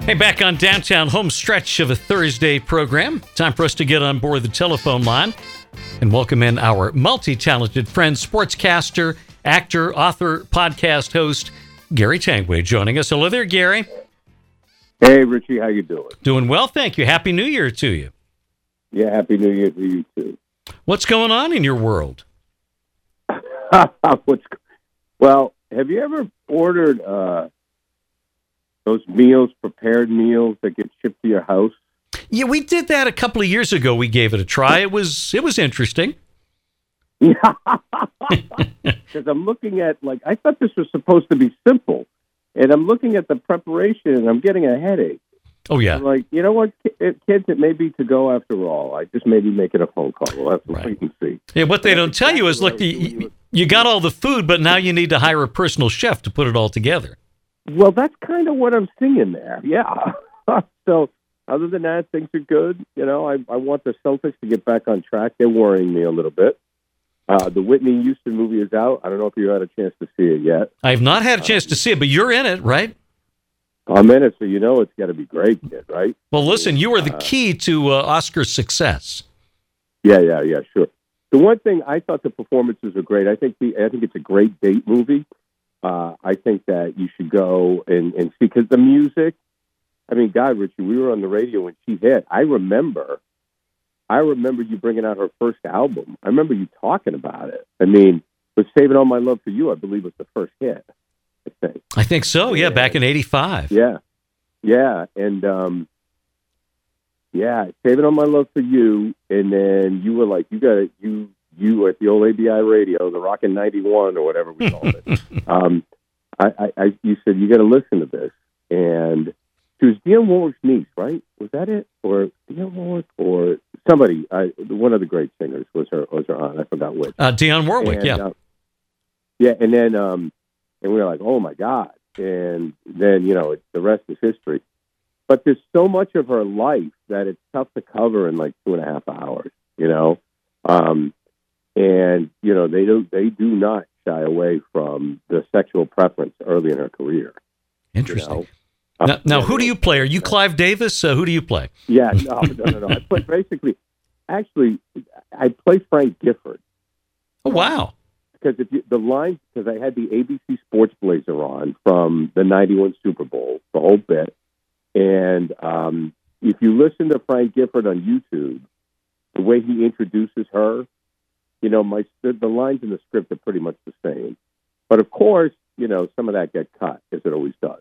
Hey, back on Downtown, home stretch of a Thursday program. Time for us to get on board the telephone line and welcome in our multi-talented friend, sportscaster, actor, author, podcast host, Gary Tanguay, joining us. Hello there, Gary. Hey, Richie, how you doing? Doing well, thank you. Happy New Year to you. Yeah, Happy New Year to you, too. What's going on in your world? Well, have you ever ordered those prepared meals that get shipped to your house? Yeah, we did that a couple of years ago. We gave it a try. It was interesting. Yeah, because I'm looking at, I thought this was supposed to be simple, and I'm looking at the preparation, and I'm getting a headache. Oh, yeah. I'm like, you know what, kids, it may be to go after all. I just may be making a phone call. We'll have to wait and see. Yeah, what they don't tell you is, look, you got all the food, but now you need to hire a personal chef to put it all together. Well, that's kind of what I'm seeing there. Yeah. So, other than that, things are good. You know, I want the Celtics to get back on track. They're worrying me a little bit. The Whitney Houston movie is out. I don't know if you had a chance to see it yet. I have not had a chance to see it, but you're in it, right? I'm in it, so you know it's got to be great, kid, right? Well, listen, you are the key to Oscar's success. Yeah, sure. The one thing, I thought the performances were great. I think it's a great date movie. I think that you should go and see, because the music, I mean, God, Richie, we were on the radio when she hit. I remember you bringing out her first album. I remember you talking about it. I mean, with Saving All My Love for You, I believe was the first hit, I think so, yeah, back in 85. Yeah. And, Saving All My Love for You, and then you were like, you at the old ABI radio, the Rockin' 91 or whatever we called it. You said, you got to listen to this. And she was Dionne Warwick's niece, right? Was that it? Or Dionne Warwick or somebody, one of the great singers was her aunt. I forgot which. Dionne Warwick, and, and then, and we were like, oh my God. And then, the rest is history. But there's so much of her life that it's tough to cover in like 2.5 hours, and they do not shy away from the sexual preference early in her career. Interesting. Now, who do you play? Are you Clive Davis? Who do you play? Yeah, no. I play I play Frank Gifford. Oh, wow. Because because I had the ABC Sports Blazer on from the 91 Super Bowl, the whole bit. And if you listen to Frank Gifford on YouTube, the way he introduces her, the lines in the script are pretty much the same. But of course, some of that get cut, as it always does.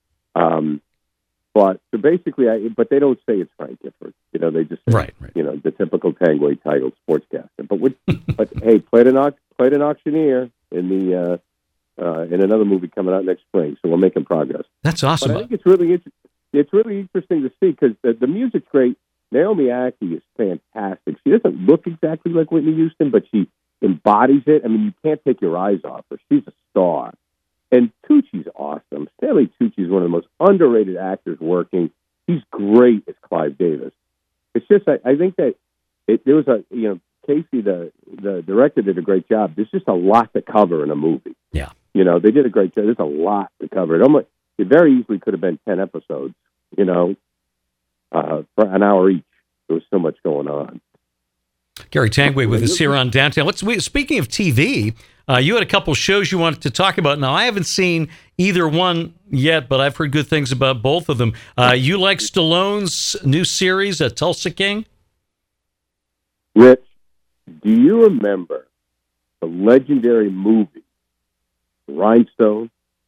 But they don't say it's Frank Gifford. They just say, right. The typical Tanguay title, sportscaster. But hey, played an auctioneer in another movie coming out next spring. So we're making progress. That's awesome. But I think it's really interesting to see, because the music's great. Naomi Ackie is fantastic. She doesn't look exactly like Whitney Houston, but she embodies it. I mean, you can't take your eyes off her. She's a star. And Tucci's awesome. Stanley Tucci is one of the most underrated actors working. He's great as Clive Davis. It's just, I think that there was Casey, the director, did a great job. There's just a lot to cover in a movie. Yeah. They did a great job. There's a lot to cover. It very easily could have been 10 episodes, for an hour each. There was so much going on. Gary Tanguay with us here on Downtown. Speaking of TV, you had a couple shows you wanted to talk about. Now, I haven't seen either one yet, but I've heard good things about both of them. You like Stallone's new series, Tulsa King? Rich, do you remember the legendary movie, Rhinestone?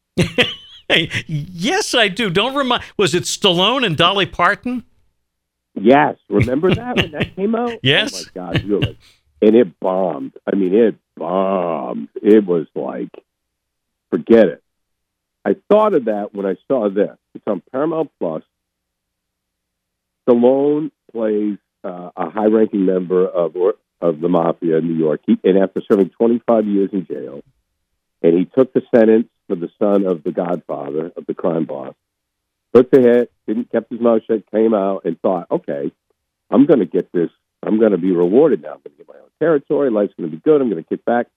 Yes, I do. Was it Stallone and Dolly Parton? Yes. Remember that when that came out? Yes. Oh, my God. Really. And it bombed. I mean, it bombed. It was like, forget it. I thought of that when I saw this. It's on Paramount Plus. Stallone plays a high-ranking member of the mafia in New York. And after serving 25 years in jail, and he took the sentence for the son of the Godfather, of the crime boss, took the hit, kept his mouth shut, came out, and thought, okay, I'm going to get this. I'm going to be rewarded now. I'm going to get my own territory. Life's going to be good. I'm going to kick back.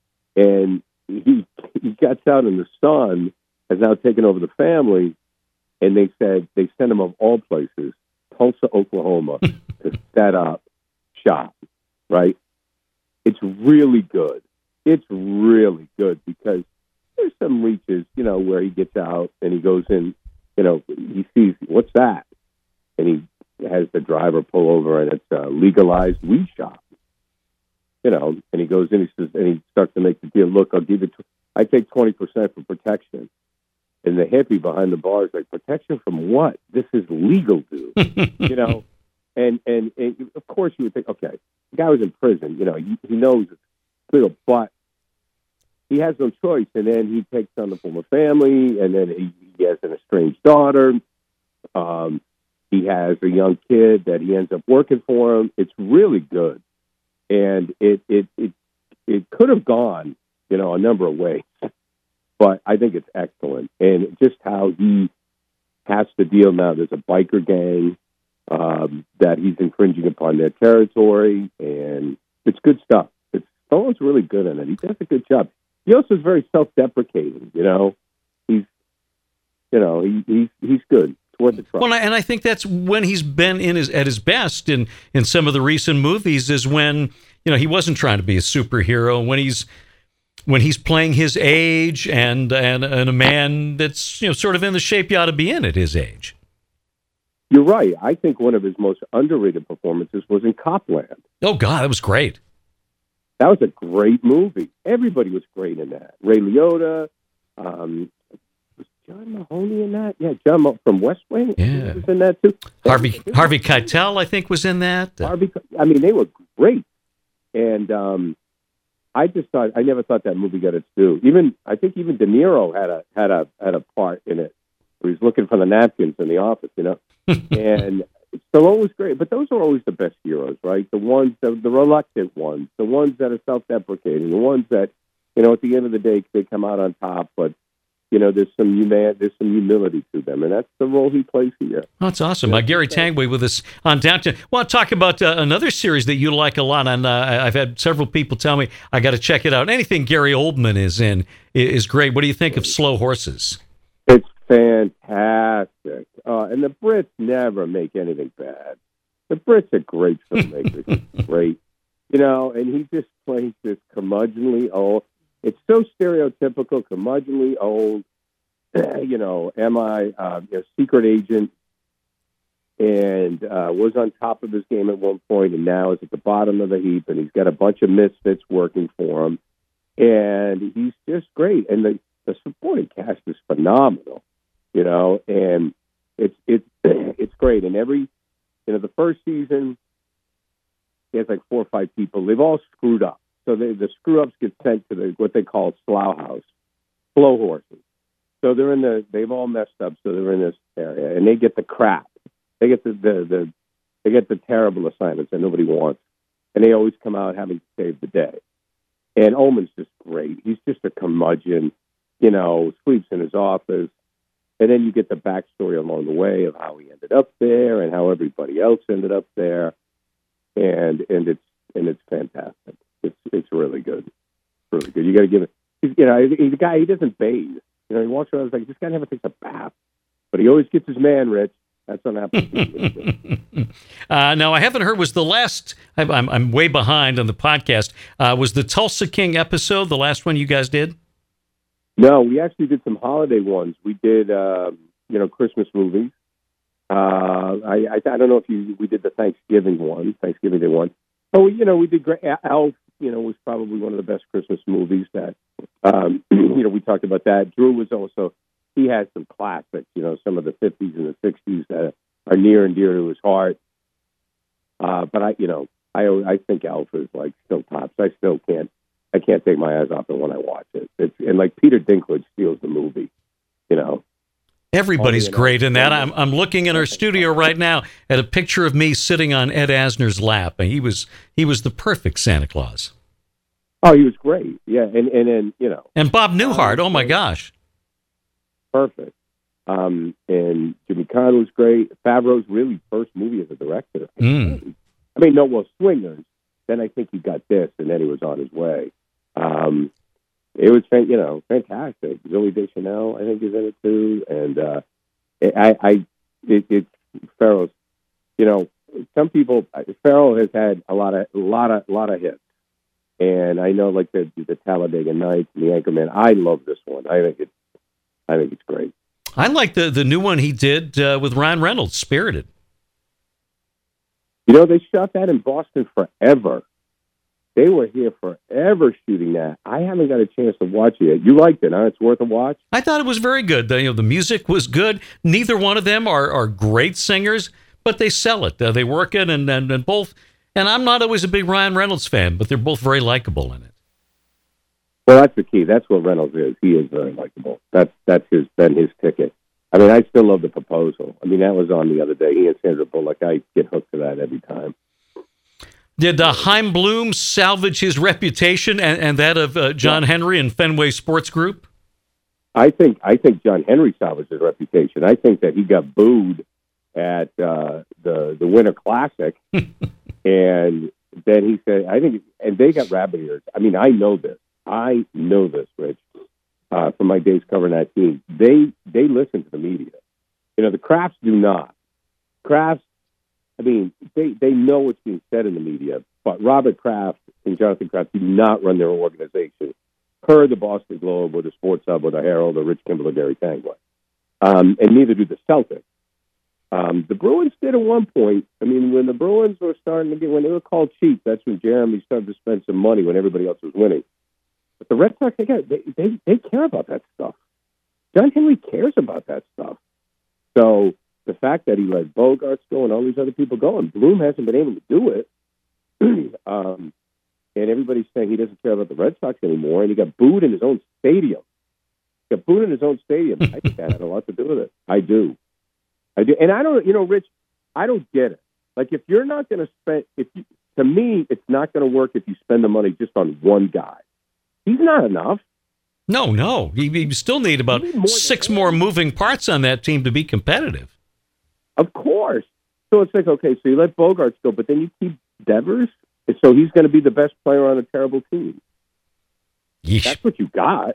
And he gets out, and the son has now taken over the family. and they said they sent him of all places, Tulsa, Oklahoma, to set up shop. Right? It's really good. It's really good because there's some reaches, where he gets out and he goes in, he sees, what's that? And he has the driver pull over, and it's a legalized weed shop. And he goes in, he says, and he starts to make the deal. Look, I'll give you, I take 20% for protection. And the hippie behind the bar is like, protection from what? This is legal, dude. And of course you would think, okay, the guy was in prison. He knows it's legal, but he has no choice. And then he takes on the former family, and then he has an estranged daughter. He has a young kid that he ends up working for him. It's really good. And it could have gone, a number of ways, but I think it's excellent. And just how he has to deal now. There's a biker gang that he's infringing upon their territory, and it's good stuff. Stallone's really good in it. He does a good job. He also is very self-deprecating. He's good. It's worth a try. Well, and I think that's when he's been at his best in some of the recent movies, is when he wasn't trying to be a superhero, when he's playing his age and a man that's sort of in the shape you ought to be in at his age. You're right. I think one of his most underrated performances was in Copland. Oh God, that was great. That was a great movie. Everybody was great in that. Ray Liotta, was John Mahoney in that? Yeah, John from West Wing was in that too. Harvey Keitel, I think, was in that. They were great. And I never thought that movie got its due. I think even De Niro had a part in it, where he's looking for the napkins in the office, And Stallone was great, but those are always the best heroes, right? The ones, the reluctant ones, the ones that are self-deprecating, the ones that, at the end of the day, they come out on top, but there's some humility to them, and that's the role he plays here. Oh, that's awesome. Gary Tanguay with us on Downtown. Well, talk about another series that you like a lot, and I've had several people tell me I got to check it out. Anything Gary Oldman is in is great. What do you think of Slow Horses? It's fantastic. And the Brits never make anything bad. The Brits are great filmmakers. Great. And he just plays this curmudgeonly old. It's so stereotypical, curmudgeonly old, secret agent, and was on top of his game at one point, and now is at the bottom of the heap, and he's got a bunch of misfits working for him, and he's just great. And the supporting cast is phenomenal, and it's great. And the first season, he has like 4 or 5 people. They've all screwed up. So the screw-ups get sent to what they call slough house, slow horses. So they've all messed up. So they're in this area, and they get the crap. They get the terrible assignments that nobody wants, and they always come out having to save the day. And Ullman's just great. He's just a curmudgeon, sleeps in his office, and then you get the backstory along the way of how he ended up there and how everybody else ended up there, and it's fantastic. It's really good. Really good. You got to give it. He's a guy. He doesn't bathe. He walks around. He's like, this guy never takes a bath, but he always gets his man, Rich. That's what happens. Now, I haven't heard. Was the last? I'm way behind on the podcast. Was the Tulsa King episode the last one you guys did? No, we actually did some holiday ones. We did, Christmas movies. I don't know if we did the Thanksgiving Day one. Oh, we did great. Elf, was probably one of the best Christmas movies that, we talked about that. Drew was also, he had some classics, some of the 50s and the 60s that are near and dear to his heart. But I think Elf is like still tops. I can't take my eyes off it when I watch it. And like Peter Dinklage steals the movie, Everybody's great in that. I'm looking in our studio right now at a picture of me sitting on Ed Asner's lap, and he was the perfect Santa Claus. Oh, he was great. Yeah, and And Bob Newhart. Oh my gosh, perfect. And Jimmy Caan was great. Favreau's really first movie as a director. Swingers. Then I think he got this, and then he was on his way. It was fantastic. Zooey Deschanel, I think, is in it too, and It's Farrell's. You know, some people. Farrell has had a lot of hits, and I know like the Talladega Nights and the Anchorman. I love this one. I think it's great. I like the new one he did with Ryan Reynolds, Spirited. You know, they shot that in Boston forever. They were here forever shooting that. I haven't got a chance to watch it yet. You liked it, huh? It's worth a watch? I thought it was very good. The music was good. Neither one of them are great singers, but they sell it. They work it, and both. And I'm not always a big Ryan Reynolds fan, but they're both very likable in it. Well, that's the key. That's what Reynolds is. He is very likable. That's been his ticket. I mean, I still love The Proposal. I mean, that was on the other day. He and Sandra Bullock. I get hooked to that every time. Did Chaim Bloom salvage his reputation and that of John Henry and Fenway Sports Group? I think John Henry salvaged his reputation. I think that he got booed at the Winter Classic, and then he said, and they got rabbit ears. I mean, I know this, Rich, from my days covering that team. They listen to the media. You know, the Krafts do not. Krafts, I mean, they know what's being said in the media, but Robert Kraft and Jonathan Kraft do not run their organization per the Boston Globe or the Sports Hub or the Herald or Rich Kimball or Gary Tanguay. And neither do the Celtics. The Bruins did at one point. I mean, when the Bruins were starting to when they were called cheap, that's when Jeremy started to spend some money when everybody else was winning. But the Red Sox, they care about that stuff. John Henry cares about that stuff. So the fact that he let Bogarts go and all these other people go, and Bloom hasn't been able to do it, and everybody's saying he doesn't care about the Red Sox anymore, and he got booed in his own stadium. I think that had a lot to do with it. I do. And I don't, Rich, I don't get it. Like, if you're not going to spend, to me, it's not going to work if you spend the money just on one guy. He's not enough. No. You still need about six more moving parts on that team to be competitive. Of course. So it's like, okay, so you let Bogarts go, but then you keep Devers, so he's going to be the best player on a terrible team. Yeesh. That's what you got.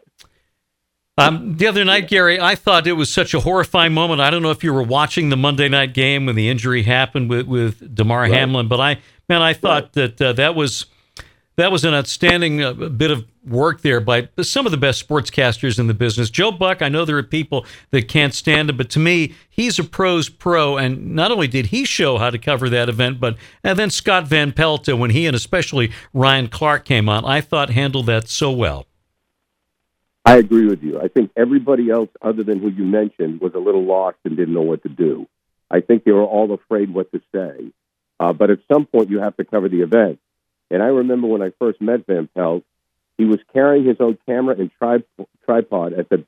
The other night, Gary, I thought it was such a horrifying moment. I don't know if you were watching the Monday night game when the injury happened with DeMar Hamlin, but I thought that that was an outstanding bit of work there by some of the best sportscasters in the business. Joe Buck, I know there are people that can't stand him, but to me, he's a pro's pro, and not only did he show how to cover that event, but and then Scott Van Pelt, when he and especially Ryan Clark came on, I thought handled that so well. I agree with you. I think everybody else other than who you mentioned was a little lost and didn't know what to do. I think they were all afraid what to say. But at some point, you have to cover the event. And I remember when I first met Van Pelt, he was carrying his own camera and tripod at the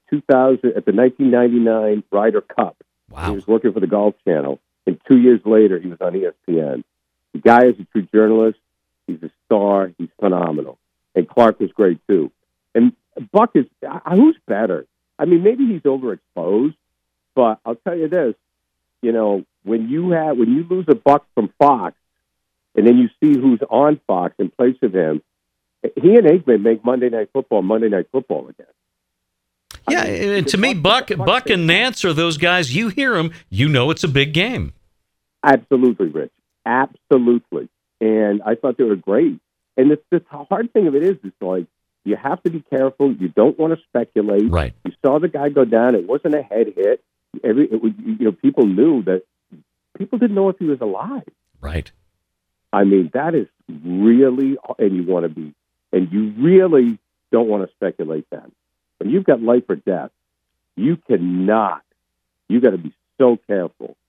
1999 Ryder Cup. Wow. He was working for the Golf Channel. And 2 years later, he was on ESPN. The guy is a true journalist. He's a star. He's phenomenal. And Clark was great, too. And Buck is, who's better? I mean, maybe he's overexposed, but I'll tell you this, when you lose a Buck from Fox and then you see who's on Fox in place of him, he and Aikman make Monday Night Football again. Yeah, and to me, Buck and Nance are those guys, you hear them, it's a big game. Absolutely, Rich. Absolutely. And I thought they were great. And the hard thing of it is like, you have to be careful. You don't want to speculate. Right. You saw the guy go down. It wasn't a head hit. People knew that. People didn't know if he was alive. Right. I mean, that is really, and you really don't want to speculate then. When you've got life or death, you cannot. You got to be so careful.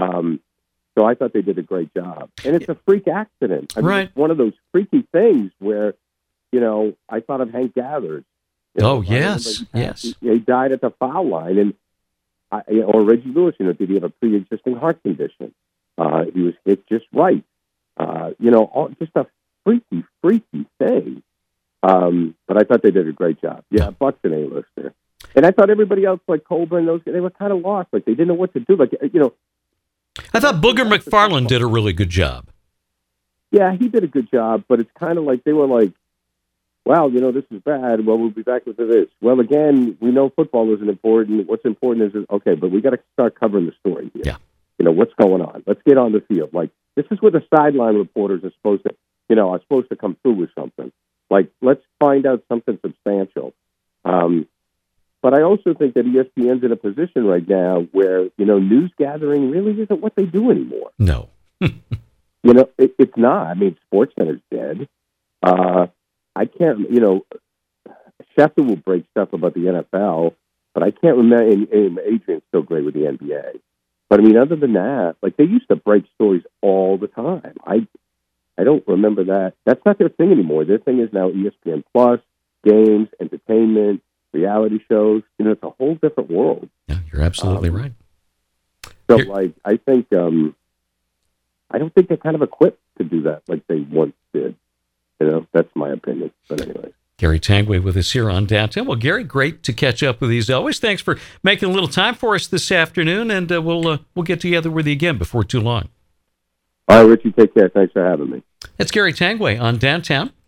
So I thought they did a great job. And it's a freak accident. I mean, right. It's one of those freaky things where, I thought of Hank Gathers. Yes. He died at the foul line, or Reggie Lewis. Did he have a pre-existing heart condition? He was hit just right. Just a freaky thing. But I thought they did a great job. Yeah, Buck's an A-lister, and I thought everybody else, like Colburn, they were kind of lost. Like they didn't know what to do. I thought Booger McFarland did a really good job. Yeah, he did a good job, but it's kind of like they were like, wow, this is bad. Well, we'll be back with this. Well, again, we know football isn't important. What's important is, okay, but we got to start covering the story here. Yeah. What's going on? Let's get on the field. Like, this is where the sideline reporters are supposed to, are supposed to come through with something. Like, let's find out something substantial. But I also think that ESPN's in a position right now where, news gathering really isn't what they do anymore. No. It's not. I mean, SportsCenter's dead. I can't, Schefter will break stuff about the NFL, but I can't remember, and Adrian's still great with the NBA. But I mean, other than that, like, they used to break stories all the time. I don't remember that. That's not their thing anymore. Their thing is now ESPN Plus, games, entertainment, reality shows. It's a whole different world. Yeah, you're absolutely right. So, I think, I don't think they're kind of equipped to do that like they once did. That's my opinion. But anyway. Gary Tanguay with us here on Downtown. Well, Gary, great to catch up with you as always. Thanks for making a little time for us this afternoon, and we'll get together with you again before too long. All right, Richie, take care. Thanks for having me. That's Gary Tanguay on Downtown.